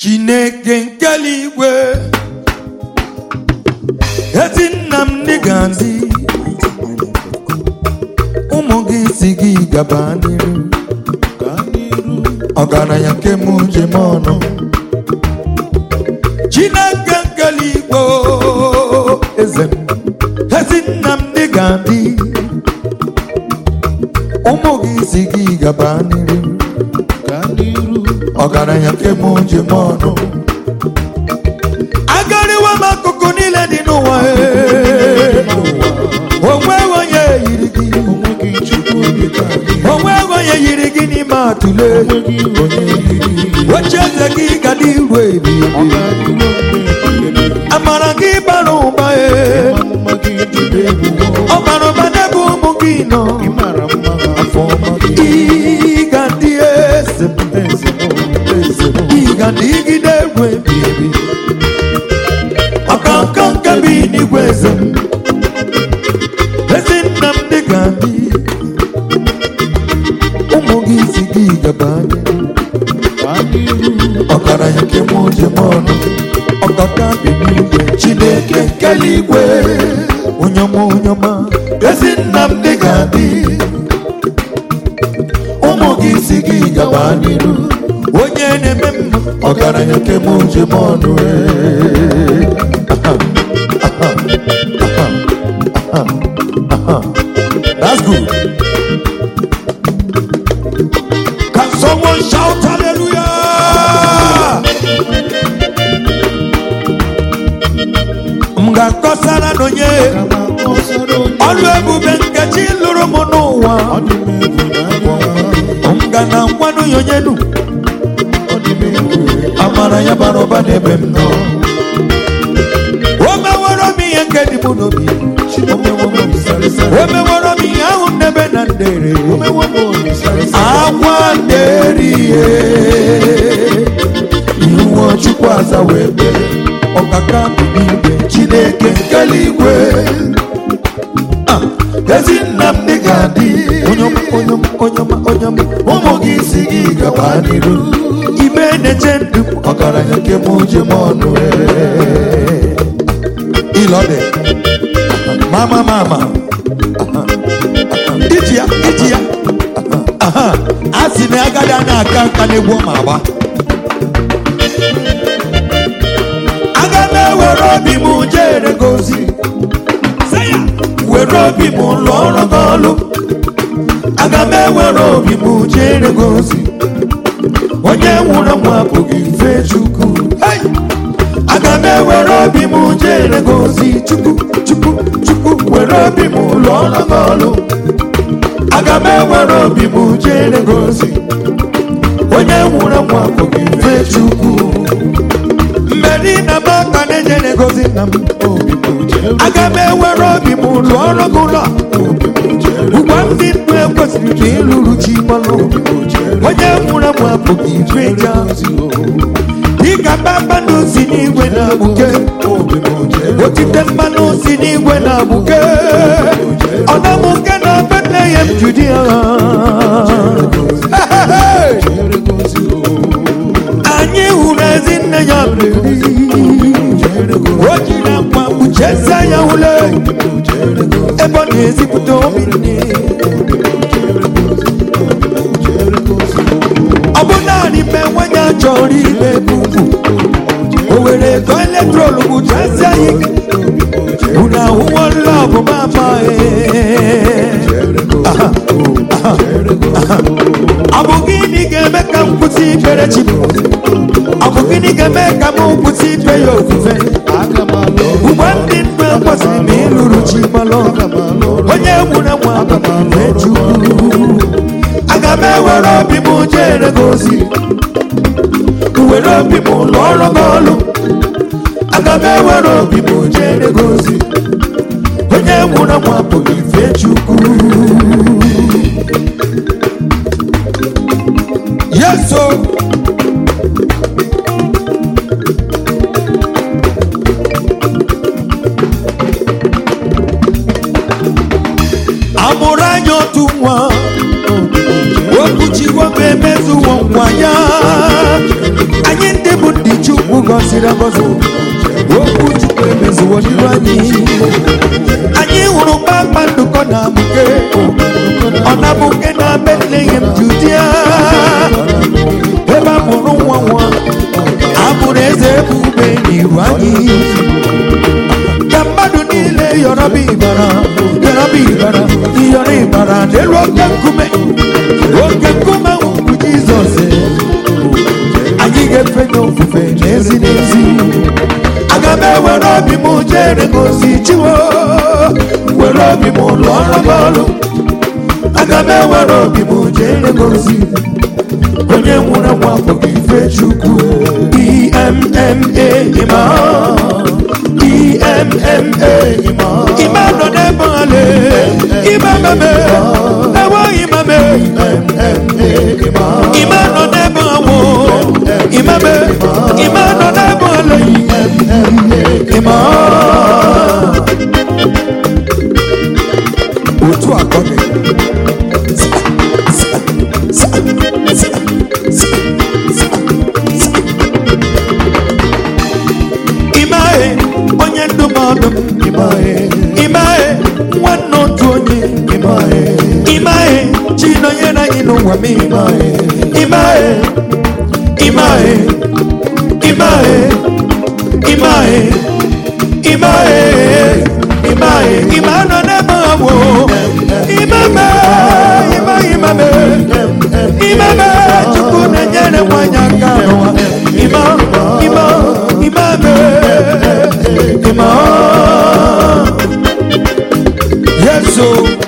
Chineke nke eluigwe ezi nna m ndị ga-adị ụmụ gị si gị gaba n'iru ọgaranya nke m njem ọnụ Chineke nke eluigwe eze m ezi nna m ndị ga-adị ụmụ gị si gị gaba n'iru ọgaranya nke m njem ọnụ agariwa m akụkụ niile dị n'ụwa onwe onye yiri gị onwe onye yiri gị n'ime atụle oche eze gị ga dị iru ebi amara gị bara ụba ọ bara ụba n'ebe ụmụ gị nọ ị ga dị eze ị ga dịgide egwu ebi ebi ọkanka nke bi n'igwe eze m ezi nna m dị ga dị ụmụ gị si gị gaba ọgaranya nke m njem ọnụ ọkaka bi n'igwe Chineke nke eluigwe onyoma ezi nna m dị ga dị ụmụ gị si gị gaba n'iru onye na-eme mma ọgaranya nke m njem ọnụ That's good. Can someone shout hallelujah? Mga kosara nonye ọlụ ebube nke chi lụrụ m n'ụwa mga na nkwanu yonyenu amara ya bara ụba n'ebe m nọ o meworo m ihe nke dị m n'obi o meworo m ihe ahụ n'ebe na ndere akwa nderi ihe iwu Chukwu aza wee bere ọkaka bi n'igwe Chineke nke eluigwe ezi nna m dị ga-adị onyoma ụmụ gị si gị gaba n'iru ime na-eche ndụ ọgaranya nke m njem ọnụ ịlọdị mama iji ya a sị na agadi a na-aka nka na-egwu ma agba aga m ewere obi m jere gozi were obi m lụọ ọrụ n'ọlụ aga m ewere obi m jere gozi onye nwụrụ nwa abụghị mfe Chukwu aga m ewere obi m jere gozi Chukwu were obi m lụọ ọrụ n'ọlụ aga m ewere obi m jere gozi onye nwụrụ nwa abụghị mfe Chukwu mmeri na maka na-ejere gozi na m aga m ewere obi m lụọ ọrụ n'ụlọ ụgwọ ndị ndụ ekwesịrị na ịlụrụ chi mmanụ onye nwụrụ m abụghị ife ja dịka mmanụ si n'igwe na-abụke otite mmanụ si n'igwe na-abụke ọ na-abụke na Bethlehem Judea anyị hụrụ ezi nne ya o jiri akwa kpuchie ya ule ebe ọ na-ezipụta obi nne ọ bụ naanị mgbe nwanyị a chọrọ ime ugwu o were ego eletrol kpuchie ya ike unu ahụwo lọbụ mama ọ bụ gịnị ga-eme ka m kwụsị ikpere chi ọ bụ gịnị ga-eme ka m kwụsị ikpe ya ofufe ugbo ndị ndụ ekwesịrị m ịlụrụ chi malụ onye nwụrụ nwa abụghị Chukwu aga m ewere obi m jere gozi were obi m lụọ ọrụ n'ọlụ aga m ewere obi m jere gozi onye nwụrụ nwa abụghị mfe Chukwu yeso amụrụ anya otu nwa okpuchiwo m emezuwo nkwa ya anyị ndị bụ ndị gọziri agọzi okwu Chukwu emezuwo n'iru anyị hụrụ kpakpando kọ na-amụke ọ na-amụke na Bethlehem Judea ebe a mụrụ nwa abụrụ eze ebube n'iru anyị ka mmadụ niile yọrọba ịbara n'elu oke nkume ugwu Jizọs anyị ga-efe n'ofufe n'ezi aga m ewere obi m jere gozi Chiwo were obi m lụọrọ m ọrụ aga m ewere obi m jere gozi onye nwụrụ anwụ abụghị ife Chukwu EMMA Ima nọ n'ebe ole imamame ewe imame Ima nọ n'ebe ọnwụ imame Ima nọ n'ebe ole ima otu akọghị onye ndụmọdụ Imae nwanne otu onye Imae Chinonyere anyị n'ụwa m Ima nọ n'ebe ọgbọ Imame Chukwu na-enyere nwanyị aka n'ụwa Imame Yesu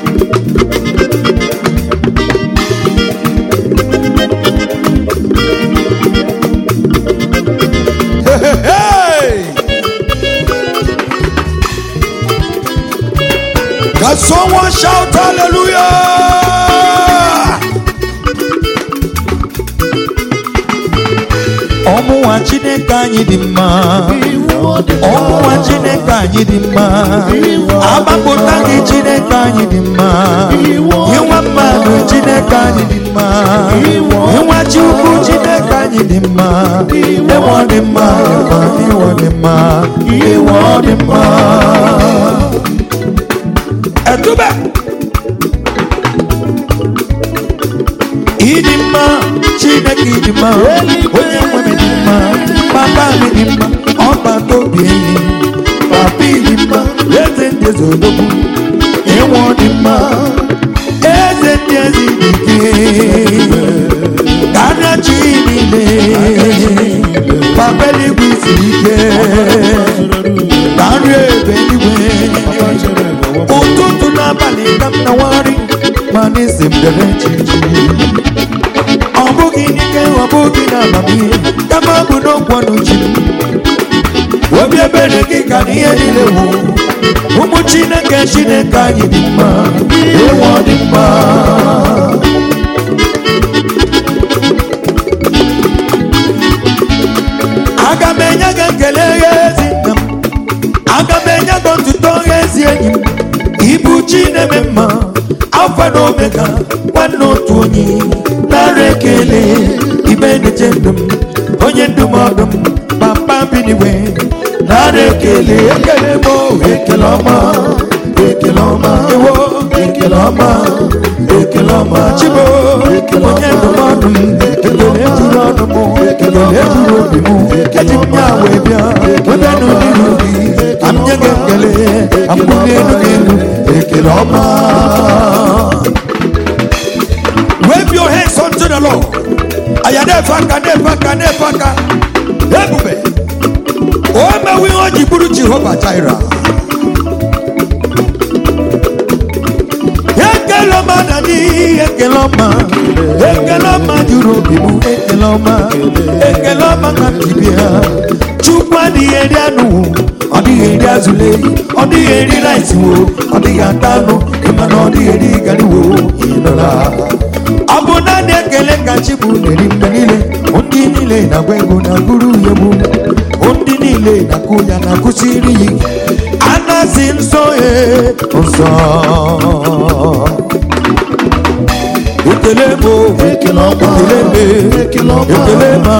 Can someone shout hallelujah? Ọmụnwa Chineke anyị dị mma ọmụnwa Chineke anyị dị mma agbapụta gị Chineke anyị dị mma ịnwa mmadụ Chineke anyị dị mma ịnwa Chukwu Chineke anyị dị mma ịnwa dị mma ịnwa dị mma ịnwa dị mma etube ịdị mma Chineke ịdị mma onye nwe m dị mma papa m dị mma ọgbata obi enyi papa ịdị mma eze ndị eze odogwu ịnwụ dị mma eze ndị eze dị ike karịa chi niile papa eluigwe siri ike karịa ebe eluigwe ụtụtụ n'abalị ka m na-awagharị ma n'isi m dere echichi ọ bụghị n'ike ọ bụghị n'amamihe kama ọ bụ n'okwu ọnụ chi obi ebere gị ka n'ihe niile wụ ụmụ Chineke anyị dị mma ịnwụ dị mma aga m enye gị ekele ezi nna m aga m enye gị otuto ezi enyi m ibu chi na-eme mma alfa na omega nwanne otu onye nara ekele ibe na-eche ndụ m onye ndụmọdụ m papa biniwe nara ekele m ekele ọma ewo ekele ọma chibo onye ndụmọdụ m ekele juru ọnụ m ekele juru obi m eji m ya wee bịa onye n'iru gị amnye gị ekele ambulie elu gị elu ekele ọma. Wave your hands unto the Lord. Ayadefaka ebube o mewe o jiburu Jehovah Jireh. Ekeloma dadi ekeloma juru obi mu ekeloma na tibia chukwu adịghị eri anụ ọ dịghị eri azụle ọ dịghị eri rice wo ọ dịghị ata anụ ịma na ọ dịghị eri gari wo ịnọla ọ bụ naanị ekele ka chi bụ na-eri mgbe niile ndị niile na-agwa ego na gụrụ ya egbu ndị niile na-akụ ya na-akụsiri ya anasị nsọ nsọ Ekelebo, Ekelema,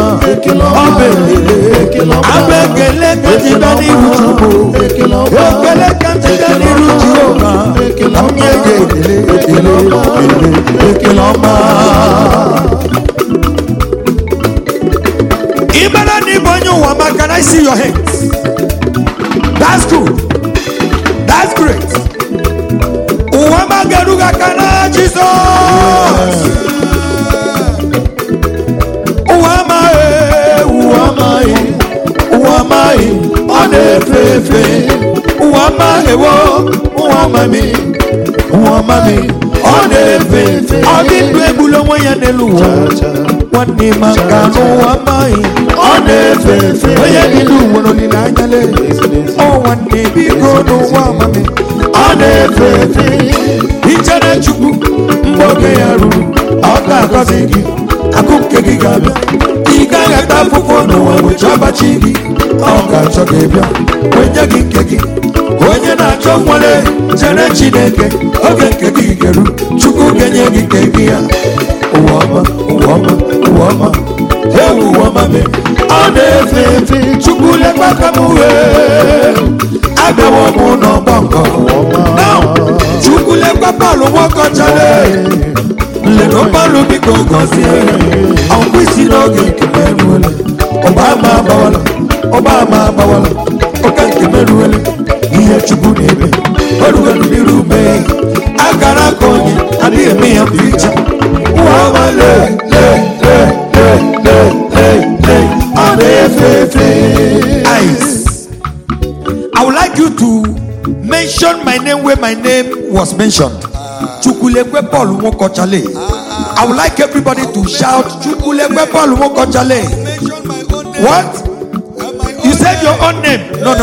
Abegele Katibani Ruchubo, Ekele Katibani Ruchuba, Ekeloma. Ibana Nibonyo Wama, can I see your hands? That's good. That's great. Uwama Garuga Kana Jesus. Uwama Onefefe. Uwama Ewo. Uwama mi. Onefefe. Odi Ebulo Wayaneluwa. Wani Makano Uwama Onefefe. Oyedilu Wononi Nanyale. Oh, wani Bigo no Uwama mi. Onefefe. Ichana Chuku. Mboke Yaru. Oka Kosiki. Akukeki Gabi. Ika Gata Fufo no Wabu Chaba Chigi. Oka Chokebia. Wenye Kikeki. Wenye na Chomwale. Jene Chineke. Oke Keki Geru. Chuku Genye Kikeki ya. Uwama. Uwama me. Onefefe. Chuku le Bakamuwe. Abewo Muno Bongo. Now. Chuku le Bakalo Woko Chale. Le no palu biko gosi on kwisi no ge kemeruele Obama bawala okan kemeruele iye chubu nebe oruga ndirube agara konye adi emi ampicha uwa le eyes. I would like you to mention my name where my name was mentioned. Chukulekwe Paul Mokochale. I would like everybody to shout Chukulekwe Paul Mokochale. What? You said your own name? No.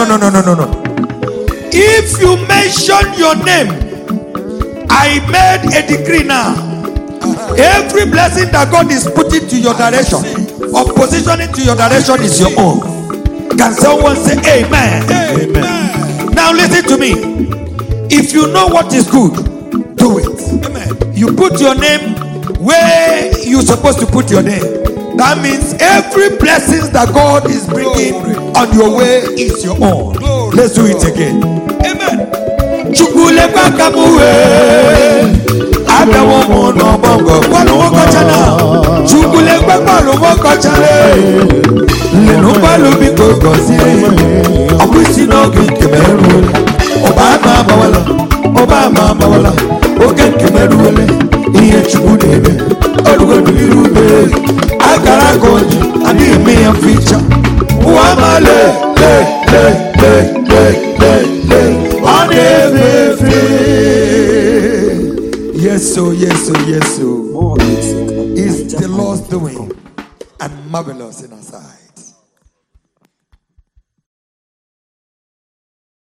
If you mention your name, I made a decree now. Every blessing that God is putting to your direction or positioning to your direction is your own. Can someone say amen? Amen. Now listen to me. If you know what is good, do it. Amen. You put your name where you're supposed to put your name. That means every blessing that God is bringing on your way is your own. Let's do it again. Amen. Chukule Bakamuwe. Abewo Muno Bongo. Palu Woko Chana. Chukule Palu Woko Chana. Leno Palu Biko Gosi. Okwisi no Kemeruele. Obama Bawala. Oken Kemeruele. Iye Chukudebe. Orugo Ndirube. Agara Konji. Adi Emi Amficha. Uwama le. Onefefe. Yes, so. It's the Lord's doing and marvelous in our sight.